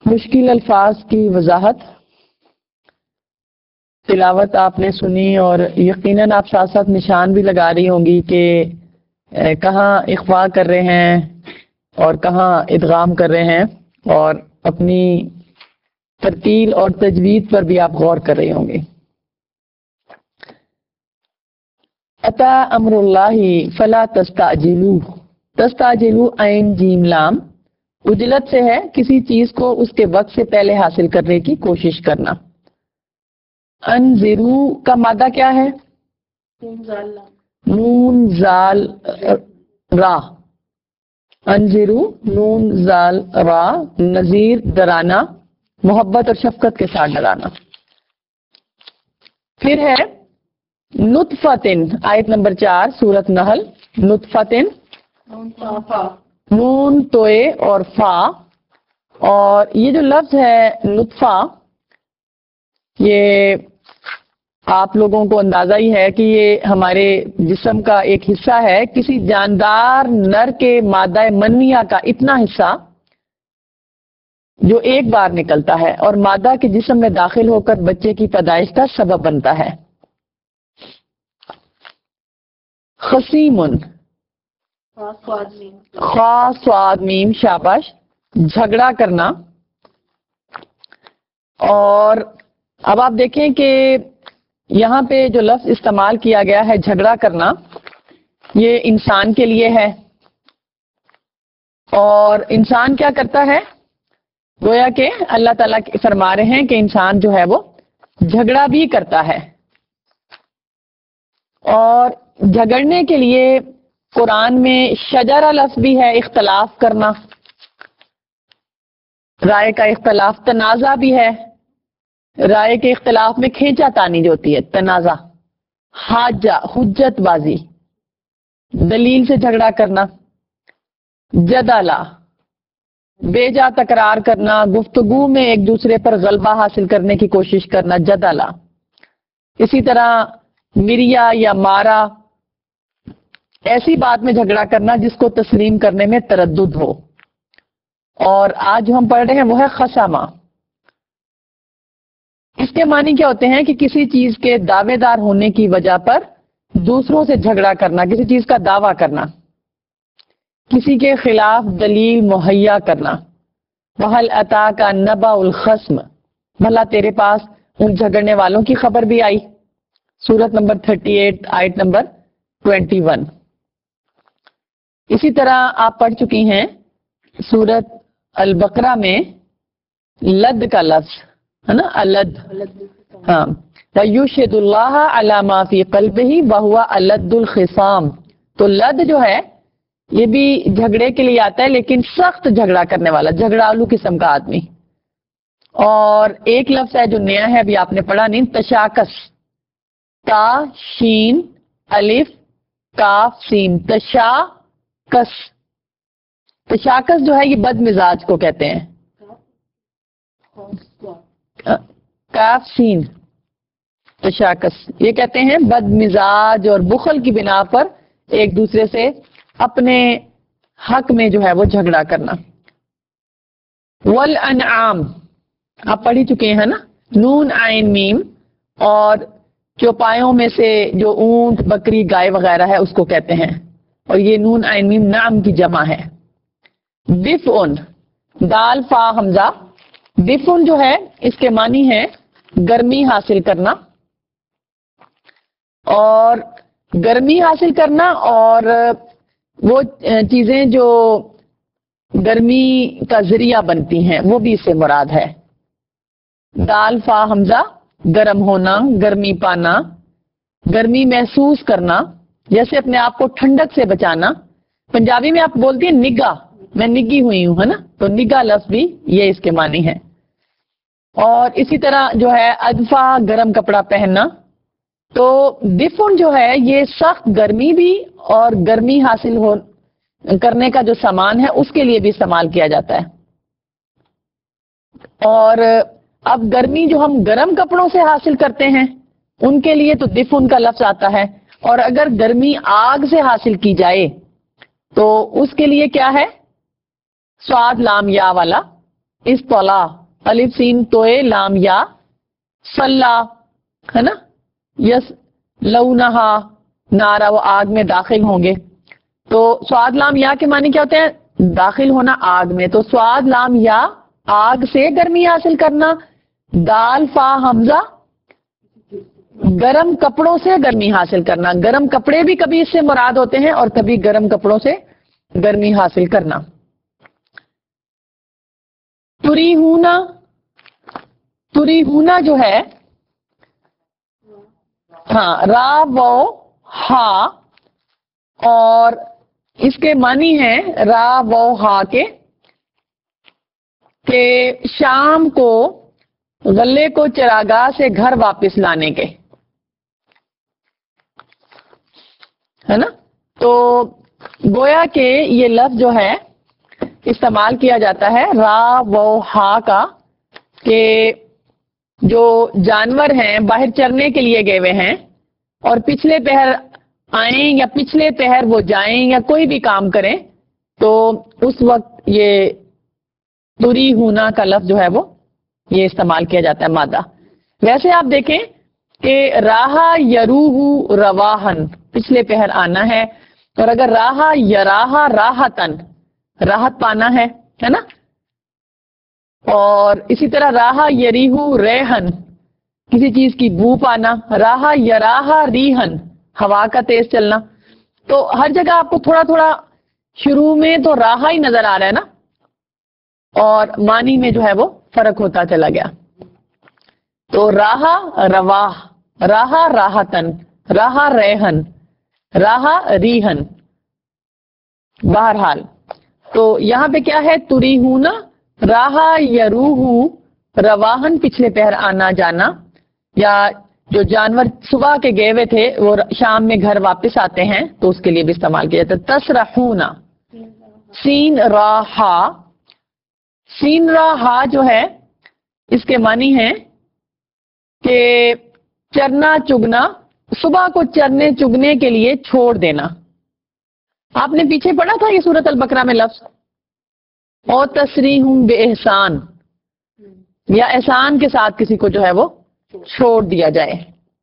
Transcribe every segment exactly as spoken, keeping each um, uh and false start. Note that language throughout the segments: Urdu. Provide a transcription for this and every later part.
مشکل الفاظ کی وضاحت تلاوت آپ نے سنی اور یقیناً آپ ساتھ ساتھ نشان بھی لگا رہی ہوں گی کہ کہاں اخفاء کر رہے ہیں اور کہاں ادغام کر رہے ہیں، اور اپنی ترتیل اور تجوید پر بھی آپ غور کر رہے ہوں گے۔ اتا امر اللہ فلا تستعجلوہ، تستعجلو عین جیم لام عجلت سے ہے کسی چیز کو اس کے وقت سے پہلے حاصل کرنے کی کوشش کرنا۔ انذرو کا مادہ کیا ہے؟ نون زال را، انذرو نون زال را، نذیر ڈرانا، محبت اور شفقت کے ساتھ ڈرانا۔ پھر ہے نطفتن، آیت نمبر چار سورۃ نحل، نطفتن نون توئے اور فا، اور یہ جو لفظ ہے نطفہ یہ آپ لوگوں کو اندازہ ہی ہے کہ یہ ہمارے جسم کا ایک حصہ ہے، کسی جاندار نر کے مادہ منیہ کا اتنا حصہ جو ایک بار نکلتا ہے اور مادہ کے جسم میں داخل ہو کر بچے کی پیدائش کا سبب بنتا ہے۔ خصیمن، خاص سواد میم، شاباش، جھگڑا کرنا۔ اور اب آپ دیکھیں کہ یہاں پہ جو لفظ استعمال کیا گیا ہے جھگڑا کرنا، یہ انسان کے لیے ہے، اور انسان کیا کرتا ہے؟ گویا کہ اللہ تعالیٰ فرما رہے ہیں کہ انسان جو ہے وہ جھگڑا بھی کرتا ہے، اور جھگڑنے کے لیے قرآن میں شجرہ لفظ بھی ہے، اختلاف کرنا، رائے کا اختلاف، تنازع بھی ہے، رائے کے اختلاف میں کھینچا تانی جو ہوتی ہے تنازع، حاجہ حجت بازی، دلیل سے جھگڑا کرنا، جدلا بے جا تکرار کرنا، گفتگو میں ایک دوسرے پر غلبہ حاصل کرنے کی کوشش کرنا، جدلا۔ اسی طرح مریا یا مارا، ایسی بات میں جھگڑا کرنا جس کو تسلیم کرنے میں تردد ہو۔ اور آج جو ہم پڑھ رہے ہیں وہ ہے خصامہ۔ اس کے معنی کیا ہوتے ہیں کہ کسی چیز کے دعوے دار ہونے کی وجہ پر دوسروں سے جھگڑا کرنا، کسی چیز کا دعویٰ کرنا، کسی کے خلاف دلیل مہیا کرنا۔ وَهَلْ أَتَاكَ نَبَأُ الْخَصْمِ، بھلا تیرے پاس ان جھگڑنے والوں کی خبر بھی آئی، سورت نمبر اڑتیس آیت نمبر اکیس۔ اسی طرح آپ پڑھ چکی ہیں سورت البقرہ میں لد کا لفظ ہے نا، الد، ہاں، وَيُشْهِدُ اللَّهَ عَلَى مَا فِي قَلْبِهِ وَهُوَ أَلَدُّ الْخِصَامِ، تو لد جو ہے یہ بھی جھگڑے کے لیے آتا ہے، لیکن سخت جھگڑا کرنے والا، جھگڑالو قسم کا آدمی۔ اور ایک لفظ ہے جو نیا ہے، ابھی آپ نے پڑھا نہیں، تشاکس، تا شین الف کاف سین، تشاکس، تشاکس جو ہے یہ بد مزاج کو کہتے ہیں، کاف سین تشاکس، یہ کہتے ہیں بد مزاج اور بخل کی بنا پر ایک دوسرے سے اپنے حق میں جو ہے وہ جھگڑا کرنا۔ والانعام آپ پڑھ ہی چکے ہیں نا، نون عین میم، اور چوپایوں میں سے جو اونٹ بکری گائے وغیرہ ہے اس کو کہتے ہیں، اور یہ نون عین میم نعم کی جمع ہے۔ دفعن، دال فا حمزہ، دفعن جو ہے اس کے معنی ہے گرمی حاصل کرنا، اور گرمی حاصل کرنا اور وہ چیزیں جو گرمی کا ذریعہ بنتی ہیں وہ بھی اس سے مراد ہے۔ دال فا حمزہ، گرم ہونا، گرمی پانا، گرمی محسوس کرنا، جیسے اپنے آپ کو ٹھنڈک سے بچانا۔ پنجابی میں آپ بولتی ہیں نگا، میں نگی ہوئی ہوں، ہے نا، تو نگا لفظ بھی یہ اس کے معنی ہے۔ اور اسی طرح جو ہے ادفا، گرم کپڑا پہننا، تو دفن جو ہے یہ سخت گرمی بھی اور گرمی حاصل ہو کرنے کا جو سامان ہے اس کے لیے بھی استعمال کیا جاتا ہے۔ اور اب گرمی جو ہم گرم کپڑوں سے حاصل کرتے ہیں ان کے لیے تو دفن کا لفظ آتا ہے، اور اگر گرمی آگ سے حاصل کی جائے تو اس کے لیے کیا ہے؟ سواد لام یا والا استلا, الف سین توئے لام یا, صلا ہے نا, یس لونہا نارا, وہ آگ میں داخل ہوں گے. تو سواد لام یا کے معنی کیا ہوتے ہیں؟ داخل ہونا آگ میں. تو سواد لام یا آگ سے گرمی حاصل کرنا, دال فا حمزہ گرم کپڑوں سے گرمی حاصل کرنا. گرم کپڑے بھی کبھی اس سے مراد ہوتے ہیں اور کبھی گرم کپڑوں سے گرمی حاصل کرنا. تری ہونا, تری ہونا جو ہے ہاں را و ہا, اور اس کے معنی ہیں را و ہا کے کہ شام کو غلے کو چراگاہ سے گھر واپس لانے کے, ہے نا. تو گویا کہ یہ لفظ جو ہے استعمال کیا جاتا ہے را و ہا کا کہ جو جانور ہیں باہر چرنے کے لیے گئے ہوئے ہیں اور پچھلے پہر آئیں یا پچھلے پہر وہ جائیں یا کوئی بھی کام کریں, تو اس وقت یہ تری ہونا کا لفظ جو ہے وہ یہ استعمال کیا جاتا ہے مادہ. ویسے آپ دیکھیں کہ راہا یروہ رواہن پچھلے پہر آنا ہے, اور اگر راہا یراہا راحتن راحت پانا ہے, ہے نا. اور اسی طرح راہا یریہو ریحن کسی چیز کی بو پانا, راہا یراہا ریحن ہوا کا تیز چلنا. تو ہر جگہ آپ کو تھوڑا تھوڑا شروع میں تو راہا ہی نظر آ رہا ہے نا, اور معنی میں جو ہے وہ فرق ہوتا چلا گیا. تو راہا رواہ, راہا راحتن, راہا ریحن, راہا ریحن. بہرحال تو یہاں پہ کیا ہے؟ تری ہونا, راہا یروہ رواہن پچھلے پہر آنا جانا, یا جو جانور صبح کے گئے ہوئے تھے وہ شام میں گھر واپس آتے ہیں تو اس کے لیے بھی استعمال کیا جاتا ہے. تسرحونا, سین راہا, سین راہا جو ہے اس کے معنی ہے کہ چرنا چگنا, صبح کو چرنے چگنے کے لیے چھوڑ دینا. آپ نے پیچھے پڑھا تھا یہ سورۃ البقرہ میں لفظ, اور تسریح بے احسان, یا احسان کے ساتھ کسی کو جو ہے وہ چھوڑ دیا جائے.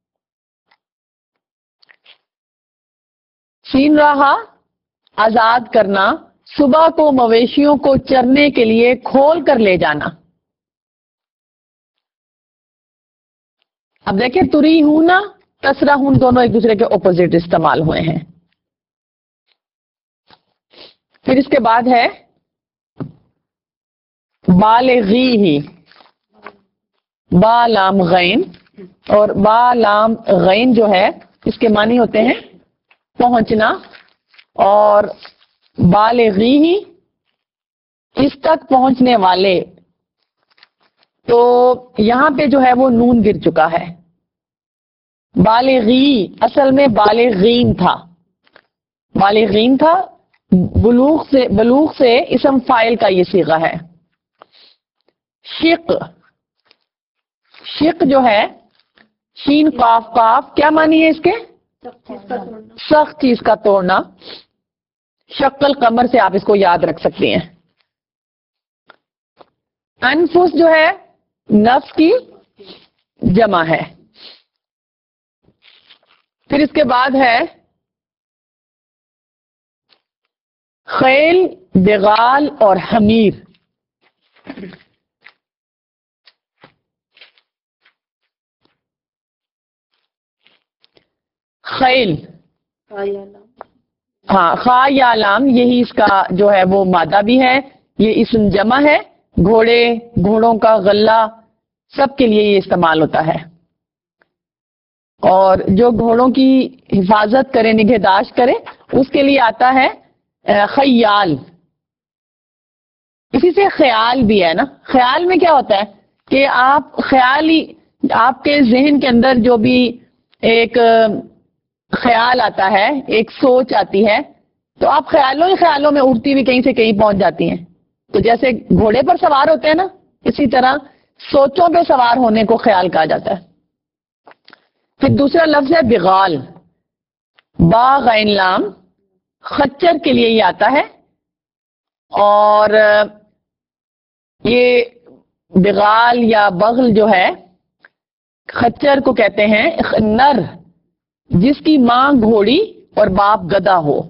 سین راہا آزاد کرنا, صبح کو مویشیوں کو چرنے کے لیے کھول کر لے جانا. اب دیکھیں تری ہونا تسرحون دونوں ایک دوسرے کے اپوزٹ استعمال ہوئے ہیں. پھر اس کے بعد ہے بالغی ہی, با لام غین, اور با لام غین جو ہے اس کے معنی ہوتے ہیں پہنچنا, اور بالغی ہی اس تک پہنچنے والے. تو یہاں پہ جو ہے وہ نون گر چکا ہے. بالغی اصل میں بالغین تھا, بالغین تھا, بلوغ سے بلوغ سے اسم فاعل کا یہ صیغہ ہے. شق, شق جو ہے شین قاف قاف, کیا معنی ہے اس کے؟ سخت چیز کا توڑنا. شق القمر سے آپ اس کو یاد رکھ سکتے ہیں. انفس جو ہے نفس کی جمع ہے. پھر اس کے بعد ہے خیل, بغال اور حمیر. خیل, ہاں خا یا لام, یہی اس کا جو ہے وہ مادہ بھی ہے, یہ اسم جمع ہے. گھوڑے, گھوڑوں کا غلہ, سب کے لیے یہ استعمال ہوتا ہے. اور جو گھوڑوں کی حفاظت کرے, نگہداشت کرے, اس کے لیے آتا ہے خیال. اسی سے خیال بھی ہے نا. خیال میں کیا ہوتا ہے کہ آپ خیالی, آپ کے ذہن کے اندر جو بھی ایک خیال آتا ہے, ایک سوچ آتی ہے, تو آپ خیالوں ہی خیالوں میں اڑتی ہوئی کہیں سے کہیں پہنچ جاتی ہیں. تو جیسے گھوڑے پر سوار ہوتے ہیں نا, اسی طرح سوچوں پہ سوار ہونے کو خیال کہا جاتا ہے. پھر دوسرا لفظ ہے بغال, با غین لام, خچر کے لیے یہ آتا ہے. اور یہ بغال یا بغل جو ہے خچر کو کہتے ہیں، نر جس کی ماں گھوڑی اور باپ گدا ہو.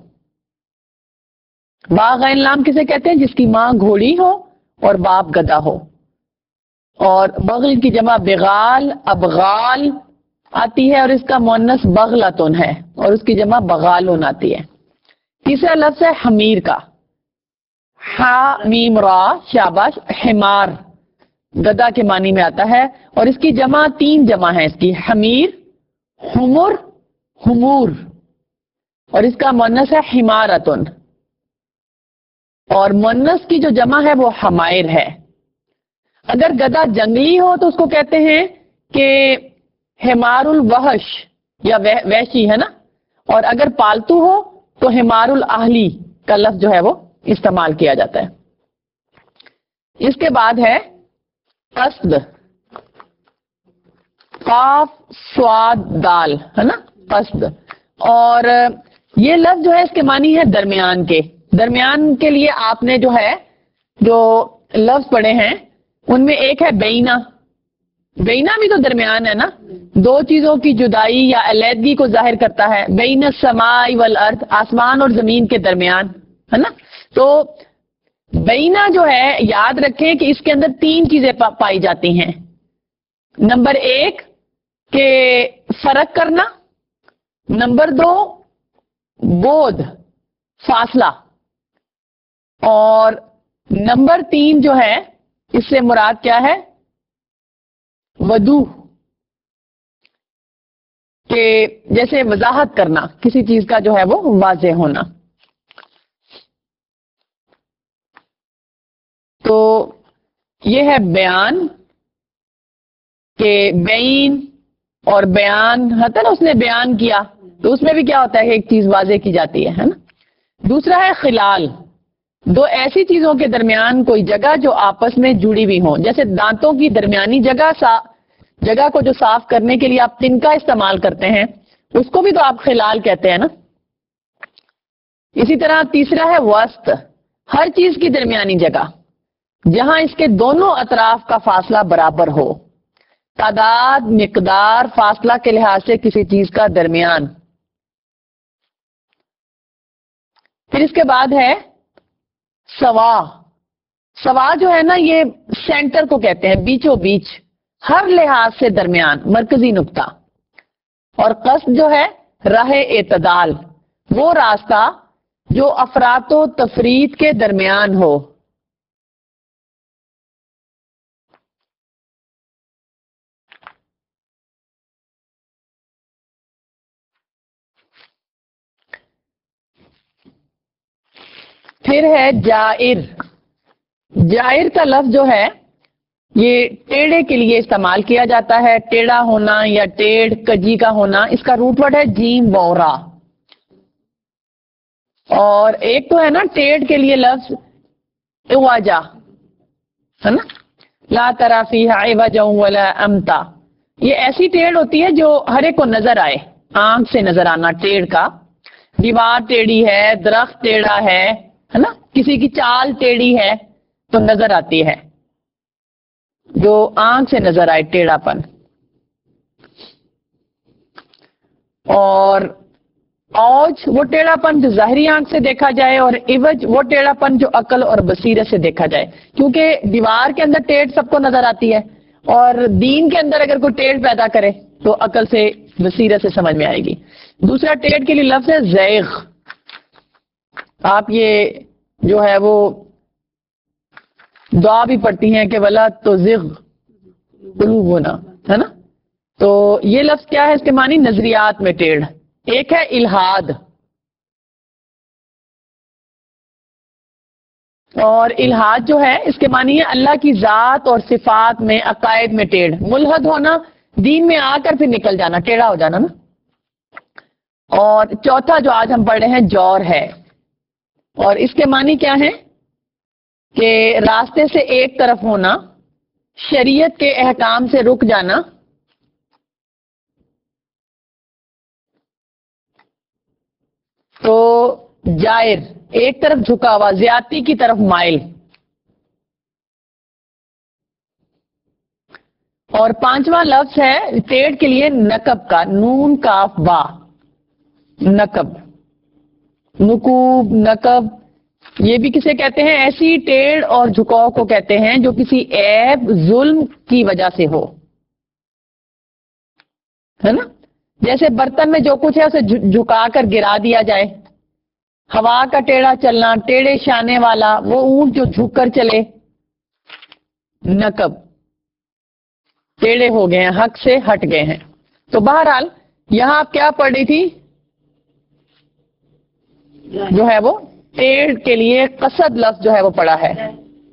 باغین لام کسے کہتے ہیں؟ جس کی ماں گھوڑی ہو اور باپ گدا ہو. اور بغل کی جمع بغال ابغال آتی ہے اور اس کا مؤنث بغلتن ہے اور اس کی جمع بغالن آتی ہے. تیسرا لفظ ہے حمیر کا، ہا میم را شاباش، حمار گدا کے معنی میں آتا ہے اور اس کی جمع تین جمع ہے، اس کی حمیر، حمر، حمور، اور اس کا مؤنث ہے حمارتن، اور مؤنث کی جو جمع ہے وہ حمائر ہے. اگر گدا جنگلی ہو تو اس کو کہتے ہیں کہ حمار الوحش یا وحشی ہے نا، اور اگر پالتو ہو تو حمار الاہلی کا لفظ جو ہے وہ استعمال کیا جاتا ہے. اس کے بعد ہے قصد، قاف سواد دال ہے نا، قصد. اور یہ لفظ جو ہے اس کے معنی ہے درمیان کے. درمیان کے لیے آپ نے جو ہے جو لفظ پڑھے ہیں ان میں ایک ہے بینا. بینا بھی تو درمیان ہے نا، دو چیزوں کی جدائی یا علیحدگی کو ظاہر کرتا ہے. بین السماء والارض، آسمان اور زمین کے درمیان ہے نا. تو بینا جو ہے یاد رکھیں کہ اس کے اندر تین چیزیں پا پائی جاتی ہیں. نمبر ایک کہ فرق کرنا، نمبر دو بود فاصلہ، اور نمبر تین جو ہے اس سے مراد کیا ہے؟ وضوح، کہ جیسے وضاحت کرنا، کسی چیز کا جو ہے وہ واضح ہونا. تو یہ ہے بیان، کہ بین اور بیان ہوتا ہے نا، اس نے بیان کیا تو اس میں بھی کیا ہوتا ہے کہ ایک چیز واضح کی جاتی ہے نا. دوسرا ہے خلال، دو ایسی چیزوں کے درمیان کوئی جگہ جو آپس میں جڑی ہوئی ہوں، جیسے دانتوں کی درمیانی جگہ سا جگہ کو جو صاف کرنے کے لیے آپ تنکا استعمال کرتے ہیں اس کو بھی تو آپ خلال کہتے ہیں نا. اسی طرح تیسرا ہے وسط، ہر چیز کی درمیانی جگہ جہاں اس کے دونوں اطراف کا فاصلہ برابر ہو، تعداد، مقدار، فاصلہ کے لحاظ سے کسی چیز کا درمیان. پھر اس کے بعد ہے سوا. سوا جو ہے نا یہ سینٹر کو کہتے ہیں، بیچوں بیچ، ہر لحاظ سے درمیان، مرکزی نقطہ. اور قصد جو ہے راہ اعتدال، وہ راستہ جو افراط و تفریط کے درمیان ہو. پھر ہے جائر. جائر کا لفظ جو ہے یہ ٹیڑے کے لیے استعمال کیا جاتا ہے، ٹیڑھا ہونا یا ٹیڑھ کجی کا ہونا. اس کا روٹ ورڈ ہے جیم وورا. اور ایک تو ہے نا ٹیڑھ کے لیے لفظ اواجا ہے نا، لا تری فیہا عوجا ولا امتا. یہ ایسی ٹیڑھ ہوتی ہے جو ہر ایک کو نظر آئے، آنکھ سے نظر آنا ٹیڑھ کا. دیوار ٹیڑھی ہے، درخت ٹیڑھا ہے ہے نا، کسی کی چال ٹیڑھی ہے تو نظر آتی ہے، جو آنکھ سے نظر آئے ٹیڑھا پن. اور اوج وہ ٹیڑھا پن جو ظاہری آنکھ سے دیکھا جائے، اور عوج وہ ٹیڑھا پن جو عقل اور بصیرت سے دیکھا جائے. کیونکہ دیوار کے اندر ٹیڑھ سب کو نظر آتی ہے، اور دین کے اندر اگر کوئی ٹیڑھ پیدا کرے تو عقل سے بصیرت سے سمجھ میں آئے گی. دوسرا ٹیڑھ کے لیے لفظ ہے زیغ. آپ یہ جو ہے وہ دعا بھی پڑھتی ہیں کہ ولا تزغ قلوبنا ہے نا. تو یہ لفظ کیا ہے؟ اس کے معنی نظریات میں ٹیڑھ. ایک ہے الہاد، اور الہاد جو ہے اس کے معنی ہے اللہ کی ذات اور صفات میں، عقائد میں ٹیڑھ. ملحد ہونا، دین میں آ کر پھر نکل جانا، ٹیڑھا ہو جانا نا. اور چوتھا جو آج ہم پڑھ رہے ہیں جور ہے، اور اس کے معنی کیا ہے کہ راستے سے ایک طرف ہونا، شریعت کے احکام سے رک جانا، تو جائر ایک طرف جھکا ہوا، زیادتی کی طرف مائل. اور پانچواں لفظ ہے ٹیڑھ کے لیے نقب کا، نون کاف با، نقب، نقوب، نقب، یہ بھی کسے کہتے ہیں؟ ایسی ٹیڑھ اور جھکاؤ کو کہتے ہیں جو کسی عیب، ظلم کی وجہ سے ہو، ہے نا؟ جیسے برتن میں جو کچھ ہے اسے جھکا کر گرا دیا جائے، ہوا کا ٹیڑھا چلنا، ٹیڑھے شانے والا، وہ اونٹ جو جھک کر چلے، نقب، ٹیڑھے ہو گئے ہیں، حق سے ہٹ گئے ہیں۔ تو بہرحال یہاں آپ کیا پڑھ رہی تھی؟ جو ہے وہ ٹیڑھ کے لیے قصد لفظ جو ہے وہ پڑھا ہے۔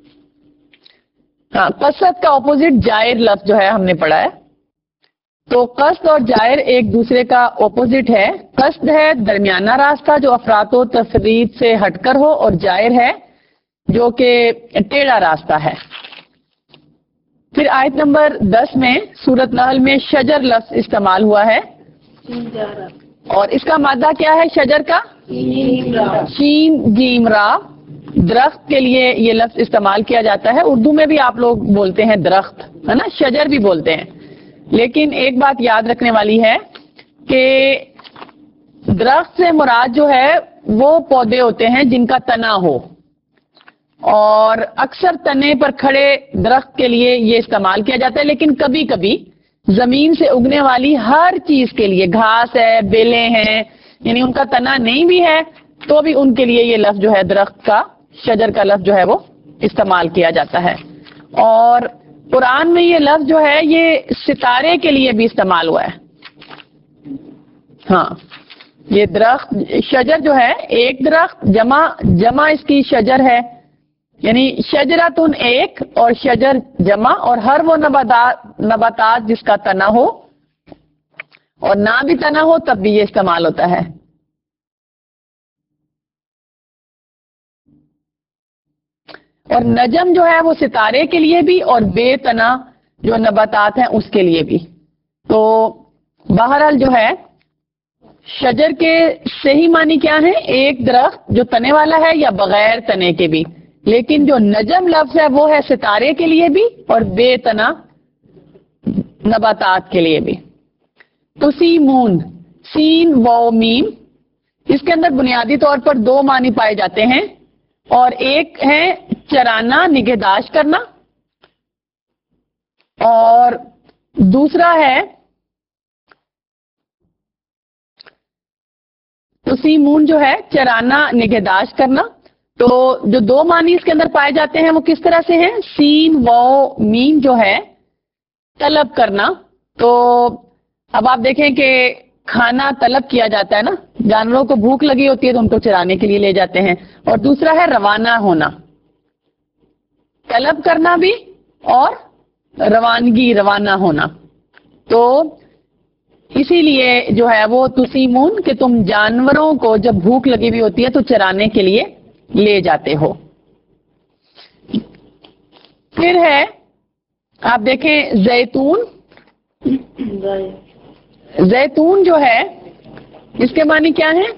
ہاں، قصد کا اپوزٹ جائر لفظ جو ہے ہم نے پڑھا ہے۔ تو قصد اور جائر ایک دوسرے کا اپوزٹ ہے۔ قصد ہے درمیانہ راستہ جو افراط و تفرید سے ہٹ کر ہو، اور جائر ہے جو کہ ٹیڑھا راستہ ہے۔ پھر آیت نمبر دس میں سورۃ نحل میں شجر لفظ استعمال ہوا ہے، اور اس کا مادہ کیا ہے شجر کا؟ شین جیم را۔ درخت کے لیے یہ لفظ استعمال کیا جاتا ہے، اردو میں بھی آپ لوگ بولتے ہیں درخت، ہے نا، شجر بھی بولتے ہیں، لیکن ایک بات یاد رکھنے والی ہے کہ درخت سے مراد جو ہے وہ پودے ہوتے ہیں جن کا تنا ہو، اور اکثر تنے پر کھڑے درخت کے لیے یہ استعمال کیا جاتا ہے، لیکن کبھی کبھی زمین سے اگنے والی ہر چیز کے لیے، گھاس ہے، بیلیں ہیں، یعنی ان کا تنا نہیں بھی ہے تو بھی ان کے لیے یہ لفظ جو ہے درخت کا، شجر کا لفظ جو ہے وہ استعمال کیا جاتا ہے۔ اور قرآن میں یہ لفظ جو ہے یہ ستارے کے لیے بھی استعمال ہوا ہے۔ ہاں، یہ درخت شجر جو ہے ایک درخت، جمع جمع اس کی شجر ہے، یعنی شجرتن ایک اور شجر جمع، اور ہر وہ نباتات نباتات جس کا تنا ہو، اور نہ بھی تنا ہو تب بھی یہ استعمال ہوتا ہے۔ اور نجم جو ہے وہ ستارے کے لیے بھی، اور بے تنا جو نباتات ہیں اس کے لیے بھی۔ تو بہرحال جو ہے شجر کے صحیح معنی کیا ہے؟ ایک درخت جو تنے والا ہے یا بغیر تنے کے بھی، لیکن جو نجم لفظ ہے وہ ہے ستارے کے لیے بھی اور بے تنا نباتات کے لیے بھی۔ تو سیمون، سین و میم، اس کے اندر بنیادی طور پر دو معنی پائے جاتے ہیں، اور ایک ہے چرانا، نگہداشت کرنا، اور دوسرا ہے تو سیمون جو ہے چرانا، نگہداشت کرنا۔ تو جو دو معنی اس کے اندر پائے جاتے ہیں وہ کس طرح سے ہیں؟ سین و میم جو ہے طلب کرنا، تو اب آپ دیکھیں کہ کھانا طلب کیا جاتا ہے نا، جانوروں کو بھوک لگی ہوتی ہے تو ان کو چرانے کے لیے لے جاتے ہیں۔ اور دوسرا ہے روانہ ہونا، طلب کرنا بھی اور روانگی، روانہ ہونا۔ تو اسی لیے جو ہے وہ تسیمون کہ تم جانوروں کو جب بھوک لگی ہوئی ہوتی ہے تو چرانے کے لیے لے جاتے ہو۔ پھر ہے آپ دیکھیں زیتون، زیتون جو ہے اس کے معنی کیا ہے؟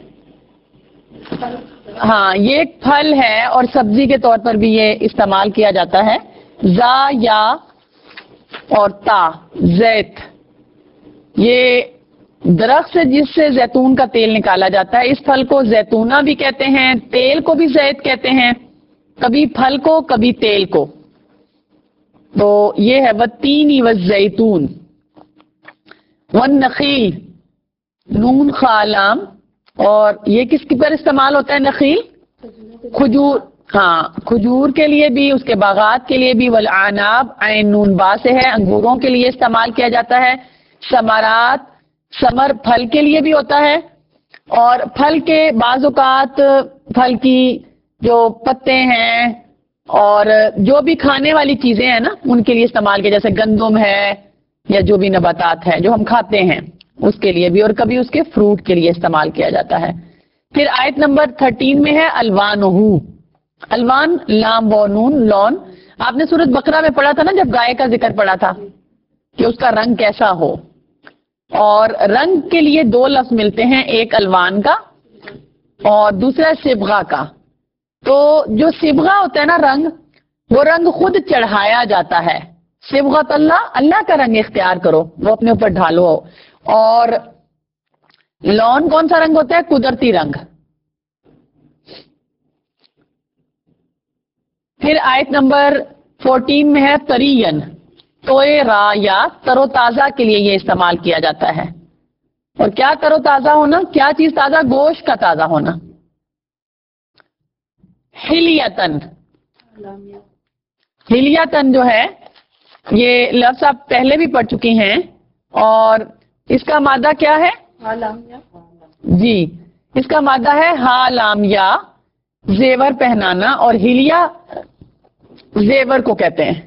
ہاں، یہ ایک پھل ہے اور سبزی کے طور پر بھی یہ استعمال کیا جاتا ہے۔ زا یا اور تا، زیت، یہ درخت سے جس سے زیتون کا تیل نکالا جاتا ہے، اس پھل کو زیتونہ بھی کہتے ہیں، تیل کو بھی زیت کہتے ہیں، کبھی پھل کو کبھی تیل کو۔ تو یہ ہے والتین والزیتون والنخیل، نون خا لام، اور یہ کس کی پر استعمال ہوتا ہے؟ نخیل، کھجور، ہاں کھجور کے لیے بھی، اس کے باغات کے لیے بھی۔ والعناب، عین نون با سے ہے، انگوروں کے لیے استعمال کیا جاتا ہے۔ ثمرات، ثمر پھل کے لیے بھی ہوتا ہے، اور پھل کے بعض اوقات پھل کی جو پتے ہیں اور جو بھی کھانے والی چیزیں ہیں نا ان کے لیے استعمال کیا، جیسے گندم ہے یا جو بھی نباتات ہے جو ہم کھاتے ہیں اس کے لیے بھی، اور کبھی اس کے فروٹ کے لیے استعمال کیا جاتا ہے۔ پھر آیت نمبر تھرٹین میں ہے الوانہ، الوان لام و نون لون۔ آپ نے سورۃ بقرہ میں پڑھا تھا نا جب گائے کا ذکر پڑھا تھا کہ اس کا رنگ کیسا ہو، اور رنگ کے لیے دو لفظ ملتے ہیں، ایک الوان کا اور دوسرا صبغہ کا۔ تو جو صبغہ ہوتا ہے نا رنگ، وہ رنگ خود چڑھایا جاتا ہے، صبغت اللہ، اللہ کا رنگ اختیار کرو، وہ اپنے اوپر ڈھالو. اور لون کون سا رنگ ہوتا ہے؟ قدرتی رنگ. پھر آیت نمبر فورٹین میں ہے ترین، توئے را یا تر و تازہ کے لیے یہ استعمال کیا جاتا ہے. اور کیا تر و تازہ ہونا؟ کیا چیز تازہ؟ گوشت کا تازہ ہونا. حلیتن، حلیتن جو ہے یہ لفظ آپ پہلے بھی پڑھ چکی ہیں، اور اس کا مادہ کیا ہے؟ جی، اس کا مادہ ہے ہا لام یا، زیور پہنانا، اور ہلیا زیور کو کہتے ہیں.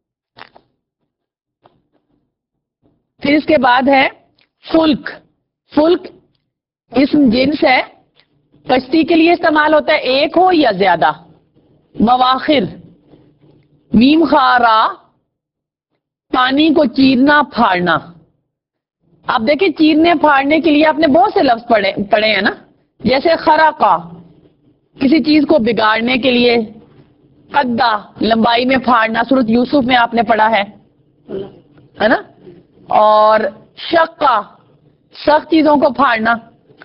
پھر اس کے بعد ہے فلک. فلک اسم جنس ہے، کشتی کے لیے استعمال ہوتا ہے، ایک ہو یا زیادہ. مواخر، میم خارا، پانی کو چیرنا پھاڑنا. آپ دیکھیں چیرنے پھاڑنے کے لیے آپ نے بہت سے لفظ پڑھے پڑھے ہیں نا، جیسے خراقہ کسی چیز کو بگاڑنے کے لیے، قدہ لمبائی میں پھاڑنا، سورۃ یوسف میں آپ نے پڑھا ہے ہے نا. اور شقہ سخت چیزوں کو پھاڑنا.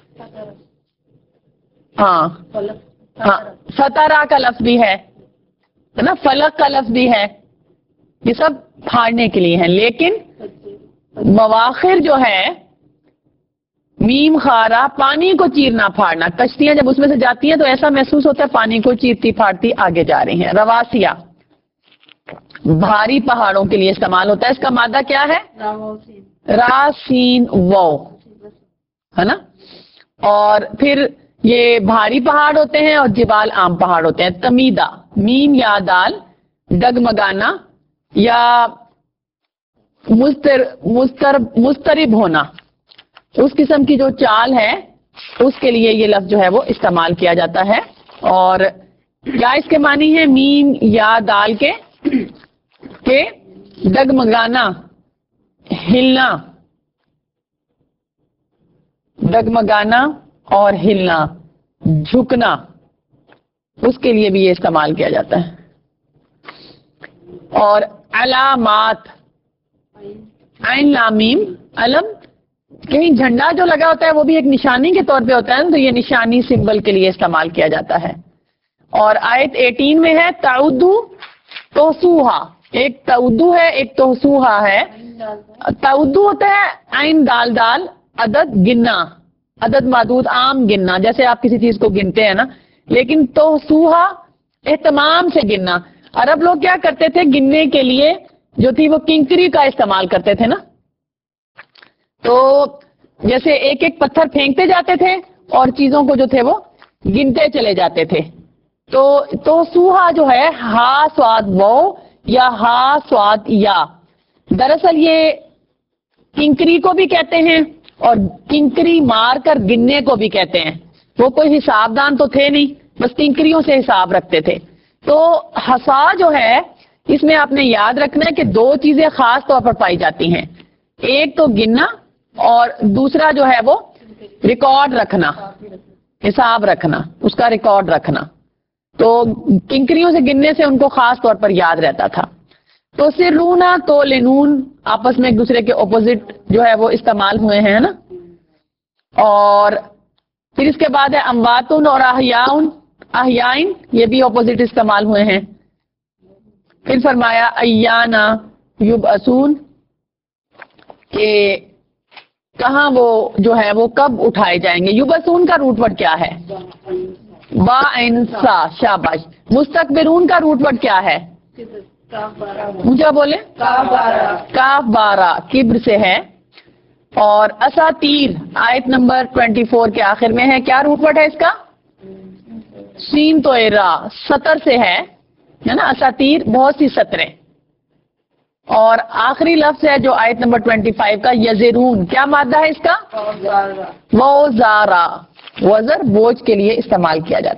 ہاں ہاں، فترہ کا لفظ بھی ہے نا، فلق کا لفظ بھی ہے. یہ سب پھاڑنے کے لیے ہیں. لیکن مواخر جو ہے میم خارا، پانی کو چیرنا پھاڑنا. کشتیاں جب اس میں سے جاتی ہیں تو ایسا محسوس ہوتا ہے پانی کو چیرتی پھاڑتی آگے جا رہی ہیں. رواسیہ، بھاری پہاڑوں کے لیے استعمال ہوتا ہے. اس کا مادہ کیا ہے؟ راسین وو، ہے نا. اور پھر یہ بھاری پہاڑ ہوتے ہیں اور جبال عام پہاڑ ہوتے ہیں. تمیدہ، میم یا دال، ڈگمگانا یا مستر مستر مسترب ہونا. اس قسم کی جو چال ہے اس کے لیے یہ لفظ جو ہے وہ استعمال کیا جاتا ہے. اور کیا اس کے معنی ہے؟ میم یا دال کے کہ ڈگمگانا، ہلنا، ڈگمگانا اور ہلنا، جھکنا، اس کے لیے بھی یہ استعمال کیا جاتا ہے. اور علامات، عین لام میم، علم کہیں جھنڈا جو لگا ہوتا ہے وہ بھی ایک نشانی کے طور پہ ہوتا ہے، تو یہ نشانی سمبل کے لیے استعمال کیا جاتا ہے. اور آیت اٹھارہ میں ہے تعدو توسوہا. ایک تعدو ہے، ایک توسوہا ہے. تعدو ہوتا ہے عین دال دال، عدد گننا، عدد معدود عام گننا، جیسے آپ کسی چیز کو گنتے ہیں نا. لیکن توسوہا اہتمام سے گننا. عرب لوگ کیا کرتے تھے گننے کے لیے جو تھی وہ کنکری کا استعمال کرتے تھے نا. تو جیسے ایک ایک پتھر پھینکتے جاتے تھے اور چیزوں کو جو تھے وہ گنتے چلے جاتے تھے. تو تو سوہا جو ہے ہا سواد وہ یا ہا سواد یا، دراصل یہ کنکری کو بھی کہتے ہیں اور کنکری مار کر گننے کو بھی کہتے ہیں. وہ کوئی حساب دان تو تھے نہیں، بس کنکریوں سے حساب رکھتے تھے. تو حسا جو ہے اس میں آپ نے یاد رکھنا ہے کہ دو چیزیں خاص طور پر پائی جاتی ہیں. ایک تو گننا اور دوسرا جو ہے وہ ریکارڈ رکھنا، حساب رکھنا، اس کا ریکارڈ رکھنا. تو کنکریوں سے گننے سے ان کو خاص طور پر یاد رہتا تھا. تو سرونا تو لنون آپس میں ایک دوسرے کے اپوزٹ جو ہے وہ استعمال ہوئے ہیں نا. اور پھر اس کے بعد ہے امواتن اور احیاؤن، احیائن، یہ بھی اپوزٹ استعمال ہوئے ہیں. پھر فرمایا ایانا یبعثون، کہ کہاں وہ جو ہے وہ کب اٹھائے جائیں گے. یبعثون کا روٹ ورڈ کیا ہے؟ با انسا، شاباش. مستقبرون کا روٹ ورڈ کیا ہے؟ مجھے بولے کاف بارہ، کبر سے ہے. اور اساتیر آیت نمبر چوبیس کے آخر میں ہے، کیا روٹ ورڈ ہے اس کا؟ سین تو را، سطر سے ہے ہے نا. اساتیر بہت سی سطریں. اور آخری لفظ ہے جو آیت نمبر پچیس کا یزرون، کیا مادہ ہے اس کا؟ وزارہ، وزر بوجھ کے لیے استعمال کیا جاتا ہے.